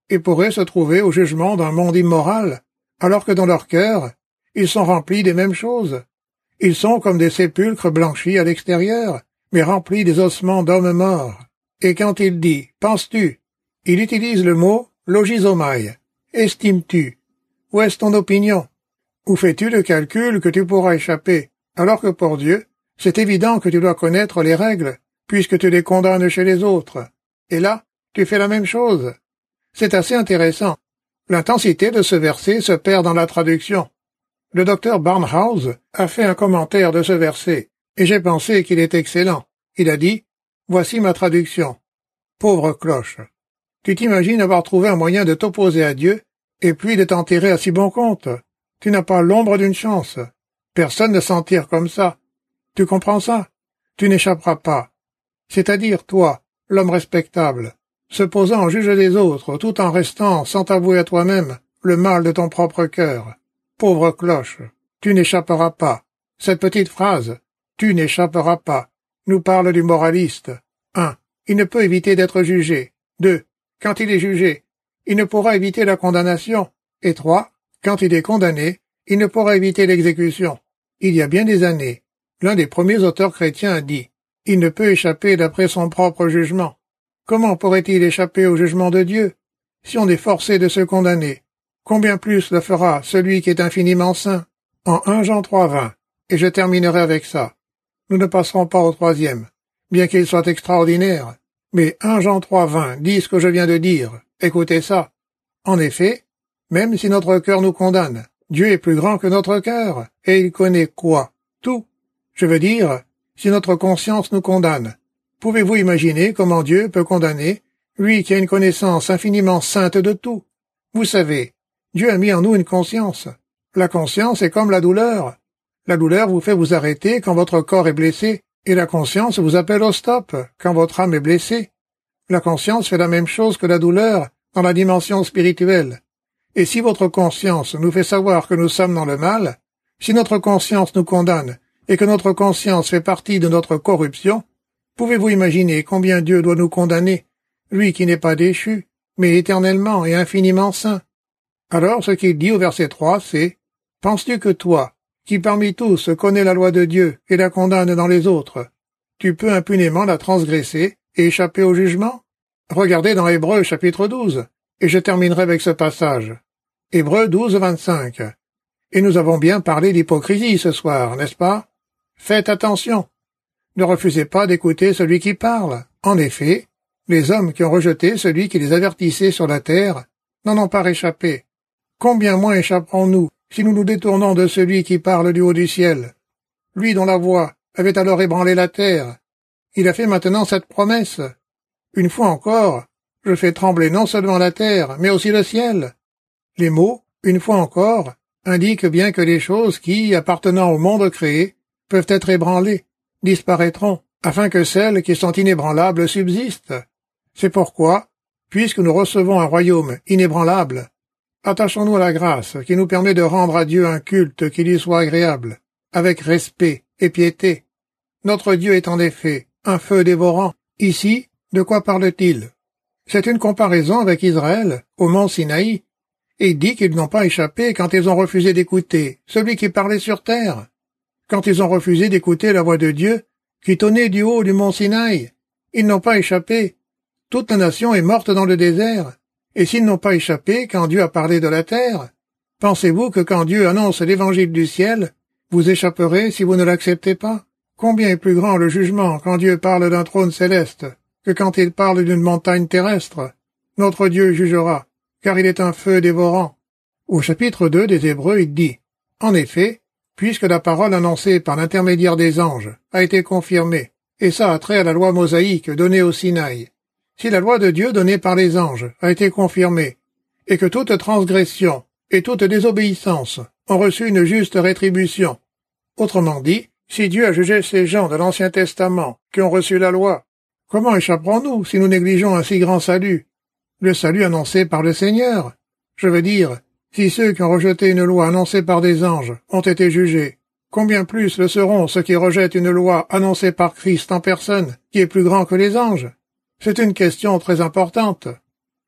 et pourraient se trouver au jugement d'un monde immoral, alors que dans leur cœur, ils sont remplis des mêmes choses. Ils sont comme des sépulcres blanchis à l'extérieur, mais remplis des ossements d'hommes morts. Et quand il dit « penses-tu », il utilise le mot « logizomai ». Estimes-tu? Où est ton opinion? Où fais-tu le calcul que tu pourras échapper, alors que pour Dieu, c'est évident que tu dois connaître les règles, puisque tu les condamnes chez les autres. Et là, tu fais la même chose. C'est assez intéressant. L'intensité de ce verset se perd dans la traduction. Le docteur Barnhouse a fait un commentaire de ce verset, et j'ai pensé qu'il est excellent. Il a dit « Voici ma traduction. Pauvre cloche, tu t'imagines avoir trouvé un moyen de t'opposer à Dieu, et puis de t'enterrer à si bon compte. Tu n'as pas l'ombre d'une chance. Personne ne s'en tire comme ça. Tu comprends ça? Tu n'échapperas pas. C'est-à-dire toi, l'homme respectable, se posant en juge des autres, tout en restant, sans t'avouer à toi-même, le mal de ton propre cœur. Pauvre cloche, tu n'échapperas pas. Cette petite phrase, tu n'échapperas pas, nous parle du moraliste. un. Il ne peut éviter d'être jugé. deux. Quand il est jugé, il ne pourra éviter la condamnation. Et trois. Quand il est condamné, il ne pourra éviter l'exécution. Il y a bien des années, l'un des premiers auteurs chrétiens a dit « Il ne peut échapper d'après son propre jugement. » Comment pourrait-il échapper au jugement de Dieu? Si on est forcé de se condamner, combien plus le fera celui qui est infiniment saint? En un Jean trois vingt, et je terminerai avec ça. Nous ne passerons pas au troisième, bien qu'il soit extraordinaire, mais un Jean trois vingt dit ce que je viens de dire. Écoutez ça. En effet, même si notre cœur nous condamne, Dieu est plus grand que notre cœur, et il connaît quoi? Tout. Je veux dire, si notre conscience nous condamne, pouvez-vous imaginer comment Dieu peut condamner, lui qui a une connaissance infiniment sainte de tout? Vous savez, Dieu a mis en nous une conscience. La conscience est comme la douleur. La douleur vous fait vous arrêter quand votre corps est blessé, et la conscience vous appelle au stop quand votre âme est blessée. La conscience fait la même chose que la douleur dans la dimension spirituelle. Et si votre conscience nous fait savoir que nous sommes dans le mal, si notre conscience nous condamne et que notre conscience fait partie de notre corruption, pouvez-vous imaginer combien Dieu doit nous condamner, lui qui n'est pas déchu, mais éternellement et infiniment saint? Alors ce qu'il dit au verset trois, c'est « Penses-tu que toi, qui parmi tous connais la loi de Dieu et la condamne dans les autres, tu peux impunément la transgresser et échapper au jugement? » Regardez dans Hébreux chapitre douze, et je terminerai avec ce passage. Hébreux douze, vingt-cinq. Et nous avons bien parlé d'hypocrisie ce soir, n'est-ce pas? Faites attention. Ne refusez pas d'écouter celui qui parle. En effet, les hommes qui ont rejeté celui qui les avertissait sur la terre n'en ont pas réchappé. Combien moins échapperons-nous si nous nous détournons de celui qui parle du haut du ciel? Lui dont la voix avait alors ébranlé la terre. Il a fait maintenant cette promesse. Une fois encore, je fais trembler non seulement la terre, mais aussi le ciel. Les mots, une fois encore, indiquent bien que les choses qui, appartenant au monde créé, peuvent être ébranlées, disparaîtront, afin que celles qui sont inébranlables subsistent. C'est pourquoi, puisque nous recevons un royaume inébranlable, attachons-nous à la grâce qui nous permet de rendre à Dieu un culte qui lui soit agréable, avec respect et piété. Notre Dieu est en effet un feu dévorant. Ici, de quoi parle-t-il? C'est une comparaison avec Israël, au mont Sinaï, et il dit qu'ils n'ont pas échappé quand ils ont refusé d'écouter celui qui parlait sur terre, quand ils ont refusé d'écouter la voix de Dieu qui tonnait du haut du mont Sinaï. Ils n'ont pas échappé. Toute la nation est morte dans le désert, et s'ils n'ont pas échappé quand Dieu a parlé de la terre, pensez-vous que quand Dieu annonce l'évangile du ciel, vous échapperez si vous ne l'acceptez pas? Combien est plus grand le jugement quand Dieu parle d'un trône céleste que quand il parle d'une montagne terrestre? Notre Dieu jugera, car il est un feu dévorant. Au chapitre deux des Hébreux, il dit « En effet, puisque la parole annoncée par l'intermédiaire des anges a été confirmée, et ça a trait à la loi mosaïque donnée au Sinaï, si la loi de Dieu donnée par les anges a été confirmée, et que toute transgression et toute désobéissance ont reçu une juste rétribution, autrement dit, si Dieu a jugé ces gens de l'Ancien Testament qui ont reçu la loi, comment échapperons-nous si nous négligeons un si grand salut? Le salut annoncé par le Seigneur. Je veux dire, si ceux qui ont rejeté une loi annoncée par des anges ont été jugés, combien plus le seront ceux qui rejettent une loi annoncée par Christ en personne, qui est plus grand que les anges? C'est une question très importante.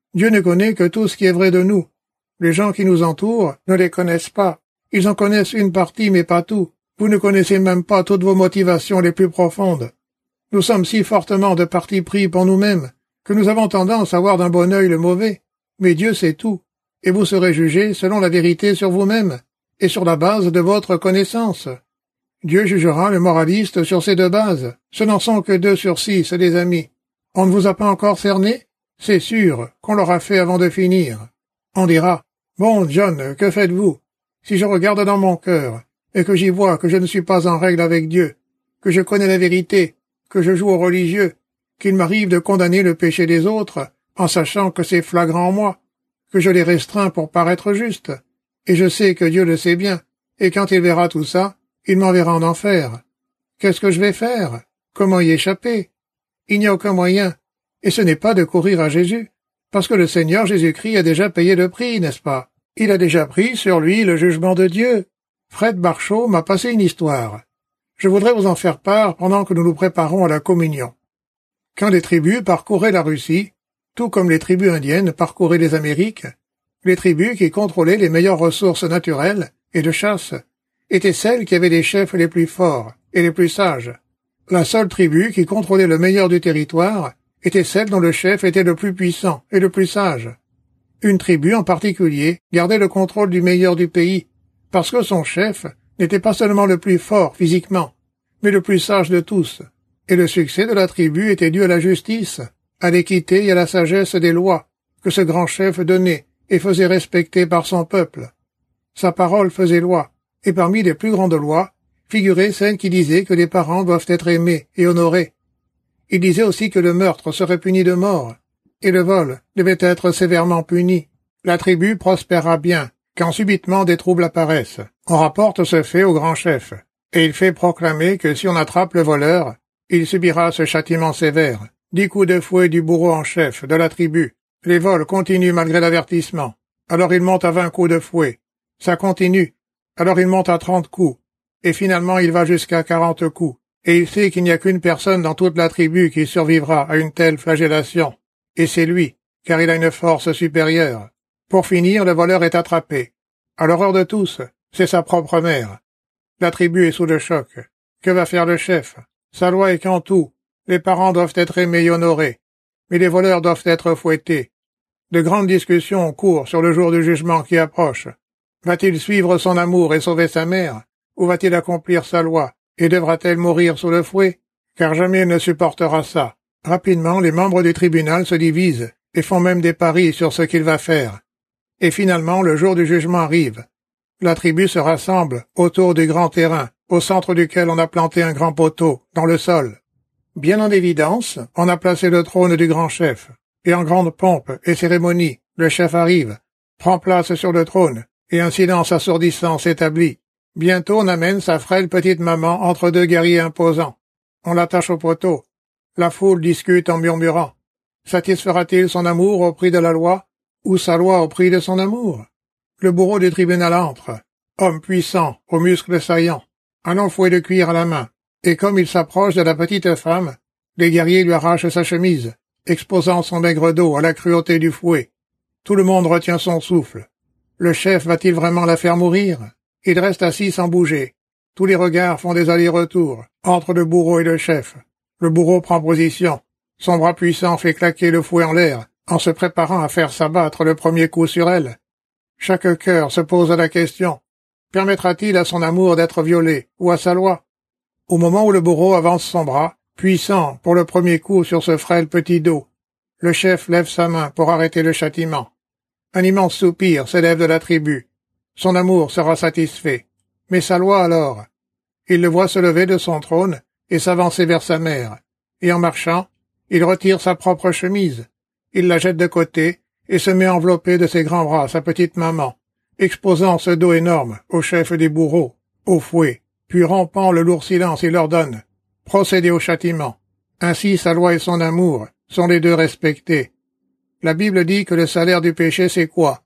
Dieu ne connaît que tout ce qui est vrai de nous. Les gens qui nous entourent ne les connaissent pas. Ils en connaissent une partie, mais pas tout. Vous ne connaissez même pas toutes vos motivations les plus profondes. Nous sommes si fortement de parti pris pour nous-mêmes que nous avons tendance à voir d'un bon œil le mauvais. Mais Dieu sait tout, et vous serez jugés selon la vérité sur vous-même, et sur la base de votre connaissance. Dieu jugera le moraliste sur ces deux bases. Ce n'en sont que deux sur six, les amis. On ne vous a pas encore cerné? C'est sûr qu'on l'aura fait avant de finir. On dira, « Bon, John, que faites-vous? Si je regarde dans mon cœur, et que j'y vois que je ne suis pas en règle avec Dieu, que je connais la vérité, que je joue au religieux, qu'il m'arrive de condamner le péché des autres, en sachant que c'est flagrant en moi, que je les restreins pour paraître juste, et je sais que Dieu le sait bien, et quand il verra tout ça, il m'enverra en enfer. Qu'est-ce que je vais faire? Comment y échapper? Il n'y a aucun moyen, et ce n'est pas de courir à Jésus, parce que le Seigneur Jésus-Christ a déjà payé le prix, n'est-ce pas? Il a déjà pris sur lui le jugement de Dieu. Fred Barchot m'a passé une histoire. Je voudrais vous en faire part pendant que nous nous préparons à la communion. Quand les tribus parcouraient la Russie, tout comme les tribus indiennes parcouraient les Amériques, les tribus qui contrôlaient les meilleures ressources naturelles et de chasse étaient celles qui avaient les chefs les plus forts et les plus sages. La seule tribu qui contrôlait le meilleur du territoire était celle dont le chef était le plus puissant et le plus sage. Une tribu en particulier gardait le contrôle du meilleur du pays, parce que son chef n'était pas seulement le plus fort physiquement, mais le plus sage de tous, et le succès de la tribu était dû à la justice, à l'équité et à la sagesse des lois que ce grand chef donnait et faisait respecter par son peuple. Sa parole faisait loi, et parmi les plus grandes lois figurait celle qui disait que les parents doivent être aimés et honorés. Il disait aussi que le meurtre serait puni de mort, et le vol devait être sévèrement puni. La tribu prospéra bien, quand subitement des troubles apparaissent. On rapporte ce fait au grand chef, et il fait proclamer que si on attrape le voleur, il subira ce châtiment sévère. Dix coups de fouet du bourreau en chef de la tribu. Les vols continuent malgré l'avertissement. Alors il monte à vingt coups de fouet. Ça continue. Alors il monte à trente coups. Et finalement il va jusqu'à quarante coups. Et il sait qu'il n'y a qu'une personne dans toute la tribu qui survivra à une telle flagellation. Et c'est lui, car il a une force supérieure. Pour finir, le voleur est attrapé. À l'horreur de tous, c'est sa propre mère. La tribu est sous le choc. Que va faire le chef? Sa loi est qu'en tout, les parents doivent être aimés et honorés, mais les voleurs doivent être fouettés. De grandes discussions courent sur le jour du jugement qui approche. Va-t-il suivre son amour et sauver sa mère, ou va-t-il accomplir sa loi, et devra-t-elle mourir sous le fouet? Car jamais elle ne supportera ça. Rapidement, les membres du tribunal se divisent, et font même des paris sur ce qu'il va faire. Et finalement, le jour du jugement arrive. La tribu se rassemble autour du grand terrain, au centre duquel on a planté un grand poteau, dans le sol. Bien en évidence, on a placé le trône du grand chef, et en grande pompe et cérémonie, le chef arrive, prend place sur le trône, et un silence assourdissant s'établit. Bientôt on amène sa frêle petite maman entre deux guerriers imposants. On l'attache au poteau. La foule discute en murmurant. Satisfera-t-il son amour au prix de la loi, ou sa loi au prix de son amour? Le bourreau du tribunal entre, homme puissant, aux muscles saillants, un long fouet de cuir à la main, et comme il s'approche de la petite femme, les guerriers lui arrachent sa chemise, exposant son maigre dos à la cruauté du fouet. Tout le monde retient son souffle. Le chef va-t-il vraiment la faire mourir? Il reste assis sans bouger. Tous les regards font des allers-retours entre le bourreau et le chef. Le bourreau prend position. Son bras puissant fait claquer le fouet en l'air, en se préparant à faire s'abattre le premier coup sur elle. Chaque cœur se pose la question. Permettra-t-il à son amour d'être violé, ou à sa loi? Au moment où le bourreau avance son bras, puissant pour le premier coup sur ce frêle petit dos, le chef lève sa main pour arrêter le châtiment. Un immense soupir s'élève de la tribu. Son amour sera satisfait. Mais sa loi alors? Il le voit se lever de son trône et s'avancer vers sa mère. Et en marchant, il retire sa propre chemise. Il la jette de côté et se met enveloppé de ses grands bras sa petite maman, exposant ce dos énorme au chef des bourreaux, au fouet, puis rompant le lourd silence, il ordonne « Procédez au châtiment ». Ainsi sa loi et son amour sont les deux respectés. La Bible dit que le salaire du péché c'est quoi?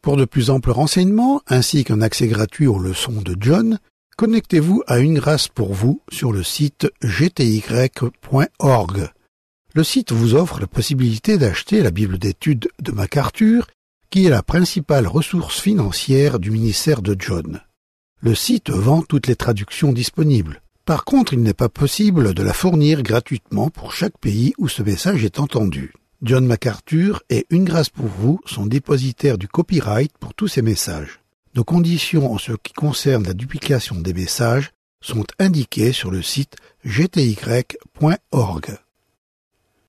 Pour de plus amples renseignements, ainsi qu'un accès gratuit aux leçons de John, connectez-vous à Une Grâce pour vous sur le site g t y point org. Le site vous offre la possibilité d'acheter la Bible d'études de MacArthur, qui est la principale ressource financière du ministère de John. Le site vend toutes les traductions disponibles. Par contre, il n'est pas possible de la fournir gratuitement pour chaque pays où ce message est entendu. John MacArthur et Une Grâce pour vous sont dépositaires du copyright pour tous ces messages. Nos conditions en ce qui concerne la duplication des messages sont indiquées sur le site g t y point org.